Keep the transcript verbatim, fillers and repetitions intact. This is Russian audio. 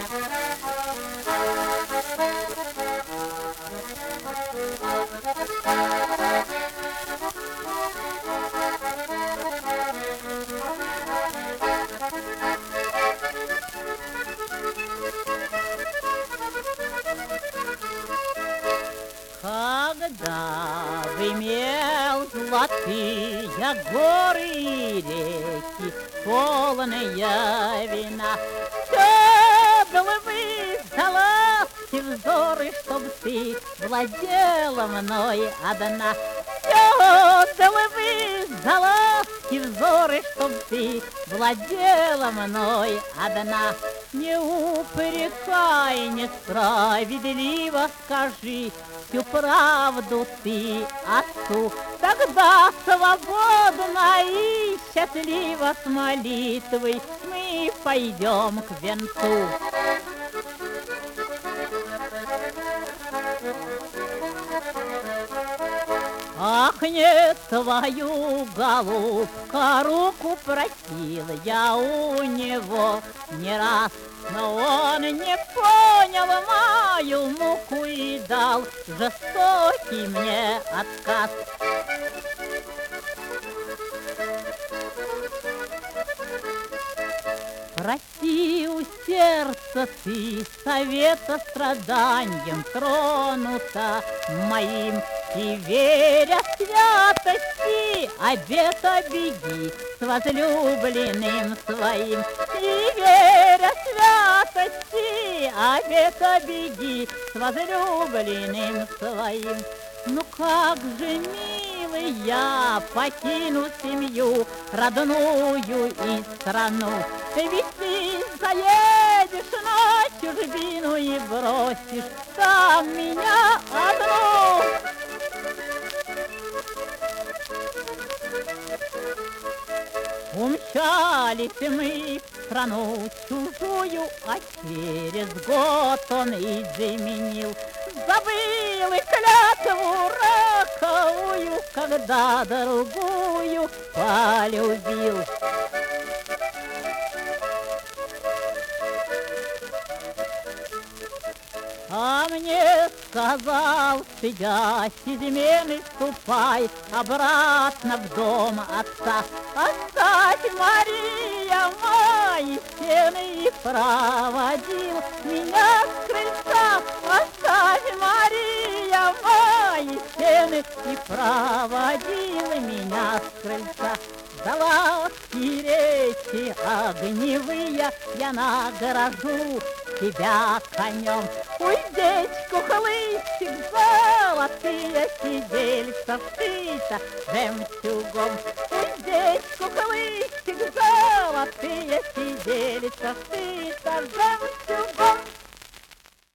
Когда вымел золотые горы и реки, полные вина, все было бы за ласки взоры, чтоб ты владела мной одна. Все дало бы за ласки взоры, чтоб ты владела мной одна. Не упрекай несправедливо, скажи всю правду ты отцу. Тогда свободно и счастливо с молитвой мы пойдем к венцу. Ах, не твою, голубка, руку просил я у него не раз, но он не понял мою муку и дал жестокий мне отказ. Проси у сердца ты совета страданием тронута моим, и, веря святости, обета беги с возлюбленным своим. И, веря святости, обета беги с возлюбленным своим. Ну как же, милый, я покину семью родную и страну, ведь ты заедешь на чужбину и бросишь там меня одну. Умчались мы в страну чужую, а через год он изменил. Забыл и клятву роковую, когда другую полюбил. А мне сказал, стыдясь измены, ступай обратно в дом отца. Оставь, Мария, мои стены, и проводил меня с крыльца. Оставь, Мария, мои стены, и проводил меня с крыльца. За ласки речи огневые я награжу тебя конем. Уздечь кухлыстик, золотые сидельца вшита жемчугом. Уздечь кухлыстик, золотые сидельца вшита жемчугом.